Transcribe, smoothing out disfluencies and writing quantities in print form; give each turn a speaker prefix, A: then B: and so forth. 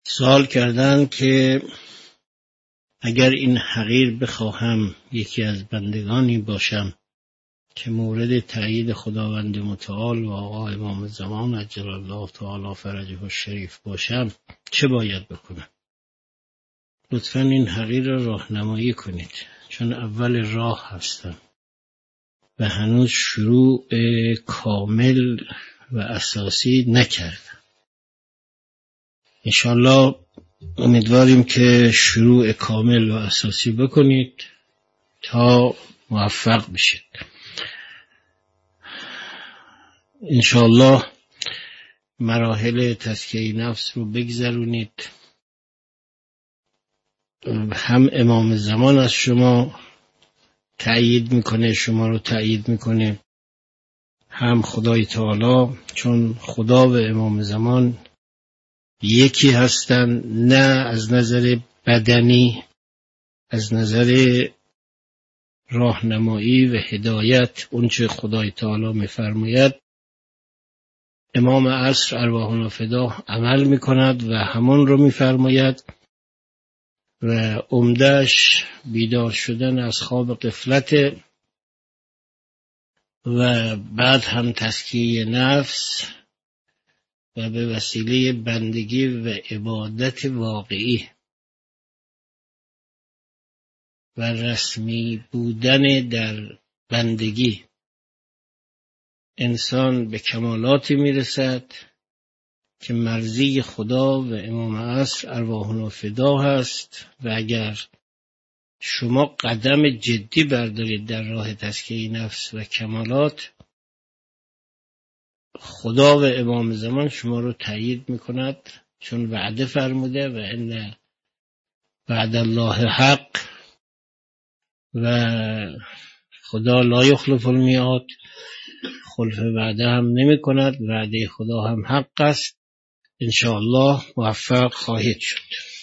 A: سوال کردن که اگر این حقیر بخواهم یکی از بندگانی باشم که مورد تأیید خداوند متعال و آقا امام زمان عجل الله تعالی فرجه الشریف باشم چه باید بکنم؟ لطفاً این حقیر را راهنمایی کنید، چون اول راه هستم و هنوز شروع کامل و اساسی نکردم. انشالله امیدواریم که شروع کامل و اساسی بکنید تا موفق بشید. انشالله مراحل تزکیه نفس رو بگذرونید. هم امام زمان از شما تأیید میکنه، شما رو تأیید میکنه، هم خدای تعالی، چون خدا و امام زمان یکی هستن، نه از نظر بدنی، از نظر راهنمایی و هدایت اونچه خدای تعالی میفرماید امام عصر ارواحنا فدا عمل میکند و همون رو میفرماید و عمده‌اش بیدار شدن از خواب غفلت و بعد هم تزکیه نفس و به وسیله بندگی و عبادت واقعی و رسمی بودن در بندگی انسان به کمالاتی میرسد که مرضی خدا و امام عصر ارواحنا فدا هست. و اگر شما قدم جدی بردارید در راه تزکیه نفس و کمالات، خدا و امام زمان شما رو تأیید میکند، چون وعده فرموده و ان وعد الله حق و خدا لا یخلف المیعاد، خلف وعده هم نمی کند، وعده خدا هم حق است. انشاءالله موفق خواهید شد.